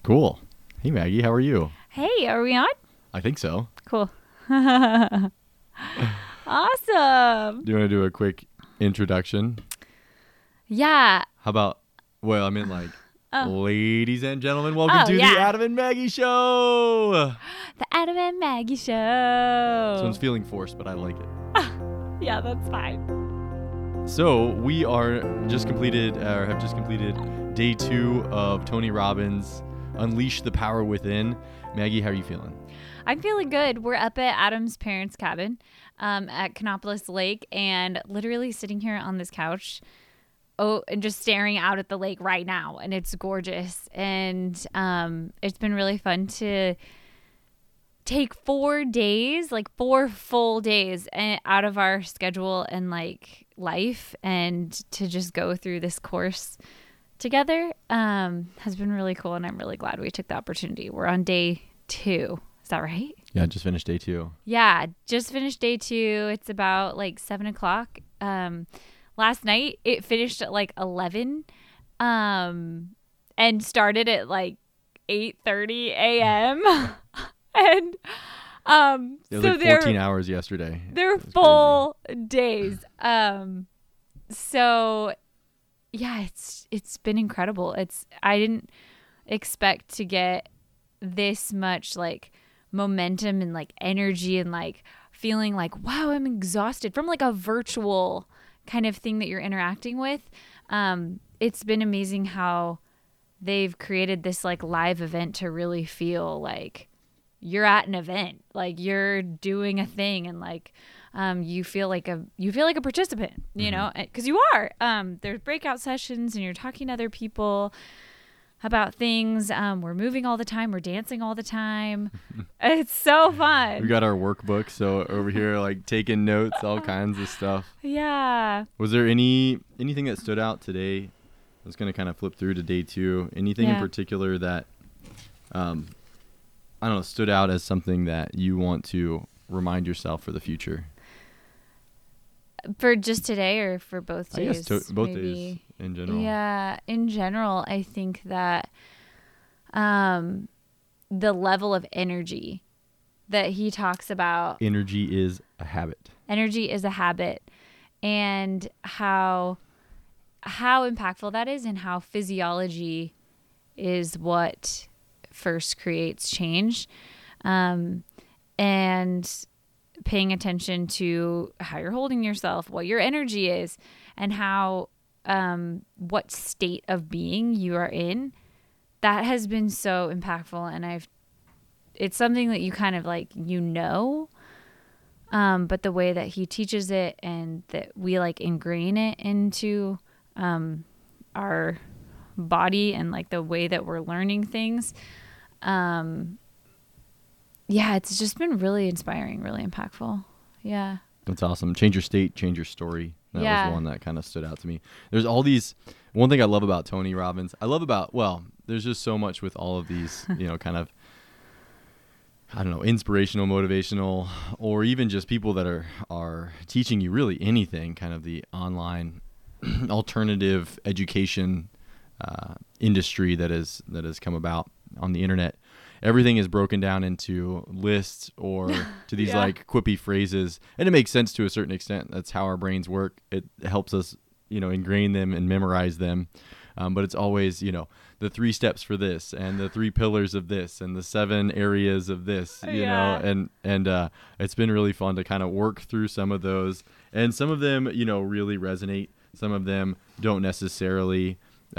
Cool. Hey, Maggie, how are you? Hey, are we on? I think so. Cool. Awesome. Do you want to do a quick introduction? Yeah. How about, like, Oh. ladies and gentlemen, welcome to yeah. the Adam and Maggie Show. The Adam and Maggie Show. This one's feeling forced, but I like it. Yeah, that's fine. So we have just completed day 2 of Tony Robbins' Unleash the Power Within. Maggie, how are you feeling? I'm feeling good. We're up at Adam's parents' cabin at Canopolis Lake and literally sitting here on this couch and just staring out at the lake right now. And it's gorgeous. And it's been really fun to take 4 days, like 4 full days out of our schedule and like life, and to just go through this course together has been really cool. And I'm really glad we took the opportunity. We're on day 2. Is that right? Yeah, just finished day 2. Yeah, just finished day 2. It's about like 7:00. Last night it finished at like 11 and started at like 8:30 a.m. And It was so like 14 hours yesterday. They're full days. So yeah, it's been incredible. I didn't expect to get this much like momentum and like energy and like feeling like, wow, I'm exhausted from like a virtual kind of thing that you're interacting with. It's been amazing how they've created this like live event to really feel like you're at an event, like you're doing a thing, and like you feel like a participant, you know, because you are. There's breakout sessions and you're talking to other people about things. We're moving all the time. We're dancing all the time. It's so fun. We got our workbook, so over here, like taking notes, all kinds of stuff. Yeah. Was there anything that stood out today? I was going to kind of flip through to day 2. Anything in particular that, I don't know, stood out as something that you want to remind yourself for the future? For just today or for both days? I guess both days in general. Yeah, in general, I think that the level of energy that he talks about. Energy is a habit. Energy is a habit, and how impactful that is, and how physiology is what first creates change, and paying attention to how you're holding yourself, what your energy is, and how what state of being you are in. That has been so impactful, and it's something that you kind of like, but the way that he teaches it and that we like ingrain it into our body and like the way that we're learning things, it's just been really inspiring, really impactful. Yeah. That's awesome. Change your state, change your story. That was one that kind of stood out to me. There's all these, one thing I love about Tony Robbins, there's just so much with all of these, kind of, I don't know, inspirational, motivational, or even just people that are teaching you really anything, kind of the online alternative education industry that has come about on the internet. Everything is broken down into lists or to these like quippy phrases, and it makes sense to a certain extent. That's how our brains work. It helps us, ingrain them and memorize them. But it's always, the 3 steps for this, and the 3 pillars of this, and the 7 areas of this, know, and it's been really fun to kind of work through some of those, and some of them, really resonate. Some of them don't necessarily,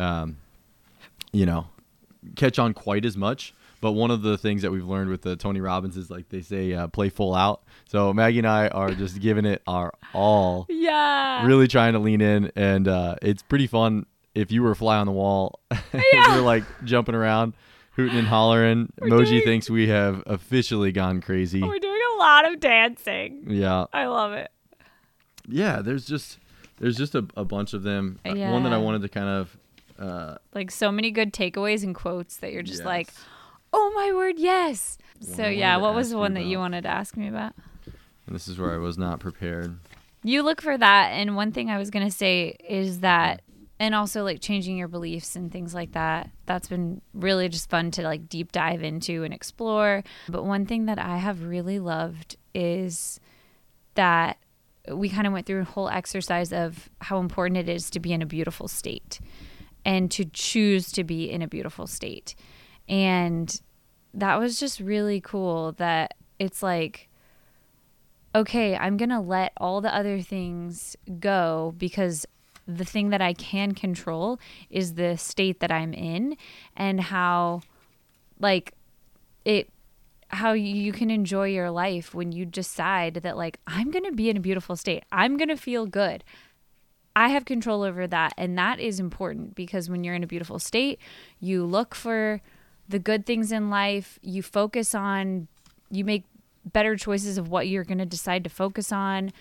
catch on quite as much. But one of the things that we've learned with the Tony Robbins is, like they say, play full out. So Maggie and I are just giving it our all. Yeah. Really trying to lean in. And it's pretty fun if you were a fly on the wall. We're like jumping around, hooting and hollering. Moji thinks we have officially gone crazy. We're doing a lot of dancing. Yeah. I love it. Yeah, there's just a bunch of them. Yeah. One that I wanted to kind of... like so many good takeaways and quotes that you're just like... Oh my word, yes. So what was the one that you wanted to ask me about? And this is where I was not prepared. You look for that, and one thing I was going to say is that and also like changing your beliefs and things like that. That's been really just fun to like deep dive into and explore. But one thing that I have really loved is that we kind of went through a whole exercise of how important it is to be in a beautiful state and to choose to be in a beautiful state. And that was just really cool that it's like, okay, I'm going to let all the other things go because the thing that I can control is the state that I'm in and how like how you can enjoy your life when you decide that like, I'm going to be in a beautiful state. I'm going to feel good. I have control over that. And that is important because when you're in a beautiful state, you look for the good things in life. You focus on, you make better choices of what you're going to decide to focus on.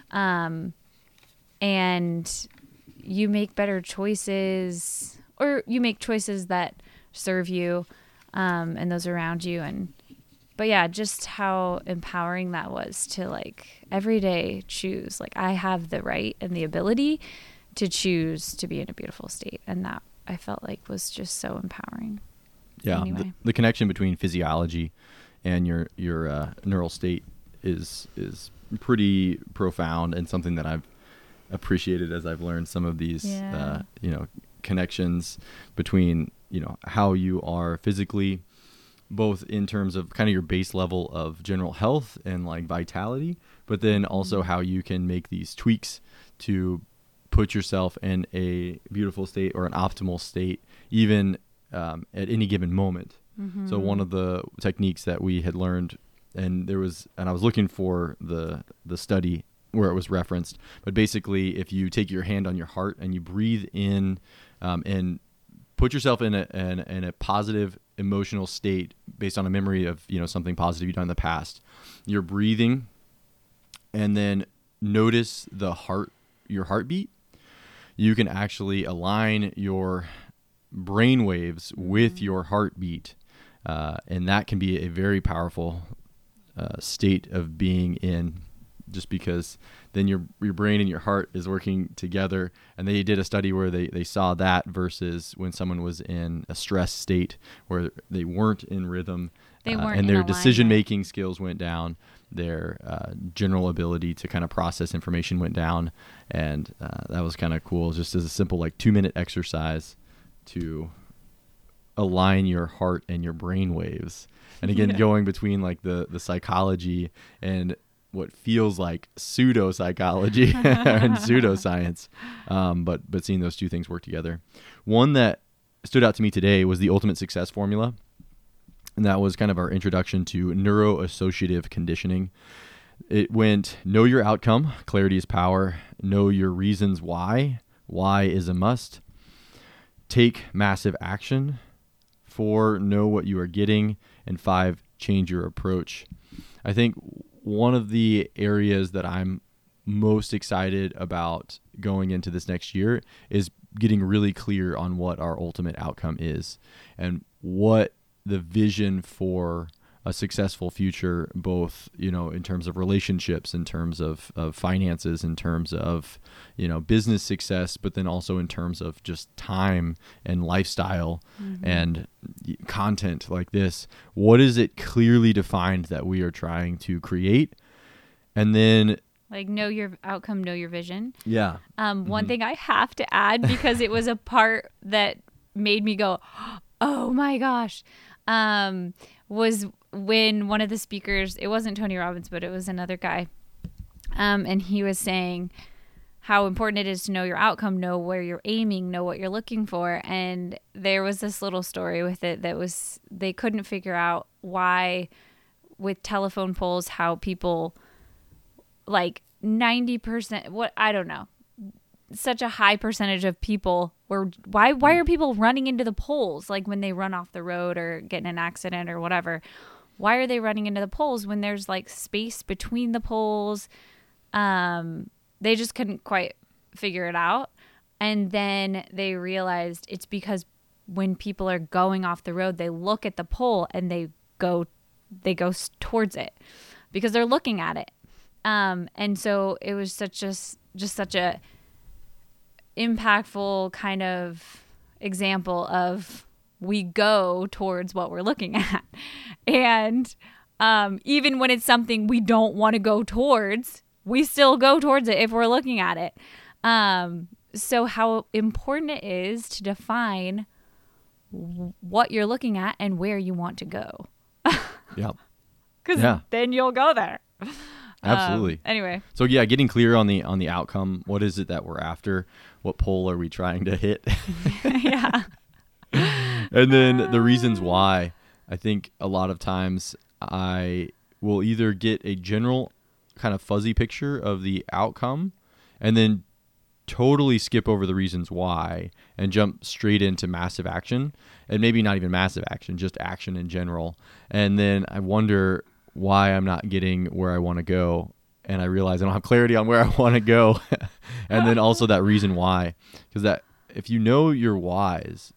And you make better choices, or you make choices that serve you and those around you. But yeah, just how empowering that was to like every day choose. Like I have the right and the ability to choose to be in a beautiful state. And that I felt like was just so empowering. Yeah. Anyway. The connection between physiology and your neural state is pretty profound and something that I've appreciated as I've learned some of these, connections between, how you are physically, both in terms of kind of your base level of general health and like vitality, but then also how you can make these tweaks to put yourself in a beautiful state or an optimal state, even at any given moment. Mm-hmm. So one of the techniques that we had learned, and I was looking for the study where it was referenced, but basically if you take your hand on your heart and you breathe in and put yourself in a positive emotional state based on a memory of something positive you've done in the past, you're breathing, and then notice your heartbeat. You can actually align your brain waves with your heartbeat, and that can be a very powerful state of being in, just because then your brain and your heart is working together. And they did a study where they saw that versus when someone was in a stress state where they weren't in rhythm, and their decision-making skills went down, their general ability to kind of process information went down. And that was kind of cool, just as a simple 2-minute exercise to align your heart and your brain waves. And again, going between the psychology and what feels like pseudo-psychology and pseudoscience, but seeing those two things work together. One that stood out to me today was the Ultimate Success Formula, and that was kind of our introduction to neuroassociative conditioning. It went, know your outcome, clarity is power, know your reasons why is a must, take massive action, 4, know what you are getting, and 5, change your approach. I think one of the areas that I'm most excited about going into this next year is getting really clear on what our ultimate outcome is and what the vision for a successful future, both, in terms of relationships, in terms of finances, in terms of, business success, but then also in terms of just time and lifestyle and content like this. What is it clearly defined that we are trying to create? And then know your outcome, know your vision. Yeah. One thing I have to add, because it was a part that made me go, oh my gosh, was when one of the speakers, it wasn't Tony Robbins, but it was another guy. And he was saying how important it is to know your outcome, know where you're aiming, know what you're looking for. And there was this little story with it that was, they couldn't figure out why with telephone poles, how people 90%, I don't know, such a high percentage of people were, why are people running into the poles? When they run off the road or get in an accident or whatever, why are they running into the poles when there's space between the poles? They just couldn't quite figure it out. And then they realized it's because when people are going off the road, they look at the pole and they go towards it because they're looking at it. And so it was such a impactful kind of example of we go towards what we're looking at. And even when it's something we don't want to go towards, we still go towards it if we're looking at it. So how important it is to define what you're looking at and where you want to go. Yep. Because then you'll go there. Absolutely. Anyway. So yeah, getting clear on the outcome. What is it that we're after? What pole are we trying to hit? Yeah. And then the reasons why. I think a lot of times I will either get a general kind of fuzzy picture of the outcome and then totally skip over the reasons why and jump straight into massive action, and maybe not even massive action, just action in general. And then I wonder why I'm not getting where I want to go. And I realize I don't have clarity on where I want to go. And then also that reason why, because that if you know your whys,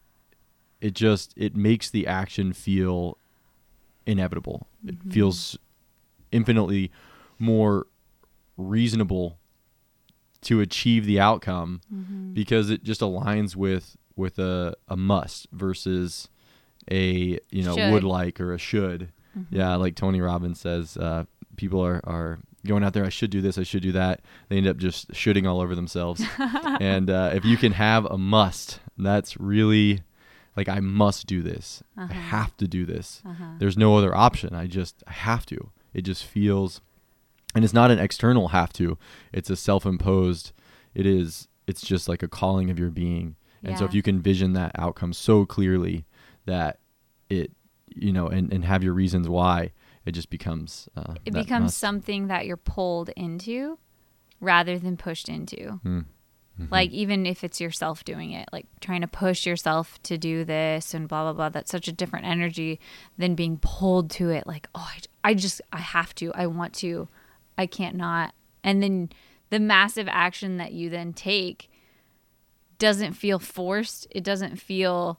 it makes the action feel inevitable. It feels infinitely more reasonable to achieve the outcome because it just aligns with a must versus a would like or a should. Yeah, like Tony Robbins says, people are going out there, I should do this, I should do that. They end up just shooting all over themselves. And if you can have a must, that's really like, I must do this. I have to do this. There's no other option. I have to. It just feels, and it's not an external have to, it's a self-imposed, it's just like a calling of your being. And so if you can vision that outcome so clearly that it, and have your reasons why, it just becomes, it becomes something that you're pulled into rather than pushed into. Like, even if it's yourself doing it, like trying to push yourself to do this and blah, blah, blah, that's such a different energy than being pulled to it. Like, oh, I have to, I want to, I can't not. And then the massive action that you then take doesn't feel forced. It doesn't feel,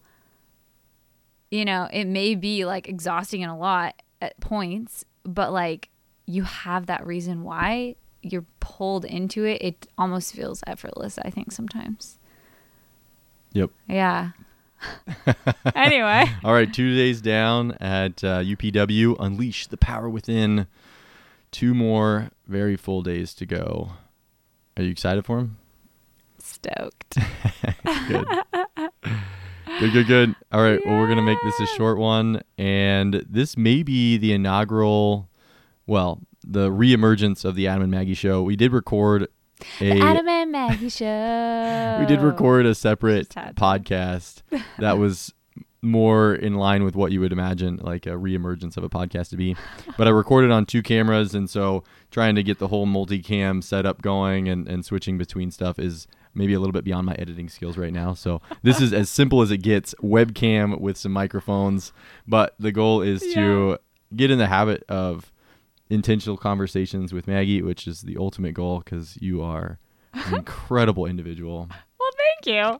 it may be like exhausting and a lot at points, but like you have that reason why you're pulled into it. It almost feels effortless, I think, sometimes. Yep. Yeah. Anyway. All right. 2 days down at UPW. Unleash the power within. 2 more very full days to go. Are you excited for them? Stoked. Good. Good. All right. Yeah. Well, we're going to make this a short one. And this may be the inaugural, the reemergence of the Adam and Maggie Show. We did record the Adam and Maggie Show. We did record a separate podcast that was more in line with what you would imagine like a reemergence of a podcast to be. But I recorded on 2 cameras, and so trying to get the whole multicam setup going and switching between stuff is maybe a little bit beyond my editing skills right now. So this is as simple as it gets, webcam with some microphones. But the goal is to get in the habit of intentional conversations with Maggie, which is the ultimate goal because you are an incredible individual. Well, thank you.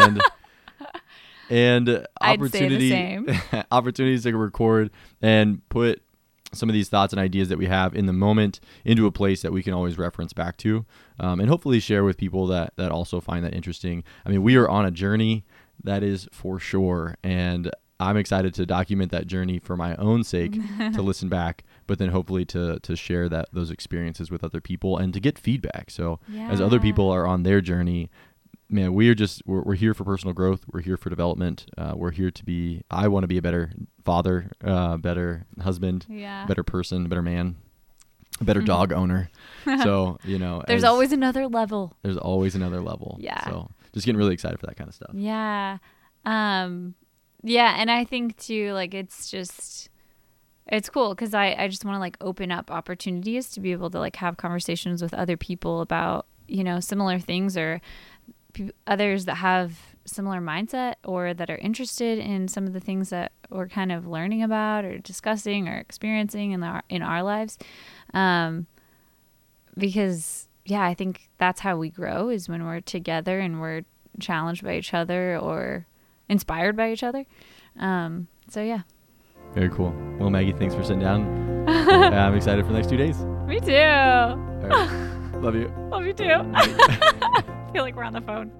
And opportunities to record and put some of these thoughts and ideas that we have in the moment into a place that we can always reference back to, and hopefully share with people that also find that interesting. I mean, we are on a journey, that is for sure, and I'm excited to document that journey for my own sake, to listen back, but then hopefully to share those experiences with other people and to get feedback. So as other people are on their journey, man, we're here for personal growth. We're here for development. We're here I want to be a better father, better husband, better person, better man, a better dog owner. So, there's always another level. There's always another level. Yeah. So just getting really excited for that kind of stuff. Yeah. Yeah. And I think too, like, it's cool because I just want to like open up opportunities to be able to like have conversations with other people about, similar things or others that have similar mindset or that are interested in some of the things that we're kind of learning about or discussing or experiencing in our lives. Because I think that's how we grow, is when we're together and we're challenged by each other or inspired by each other. So yeah. Very cool. Well, Maggie, thanks for sitting down. I'm excited for the next 2 days. Me too. All right. Love you. Love you too. I feel like we're on the phone.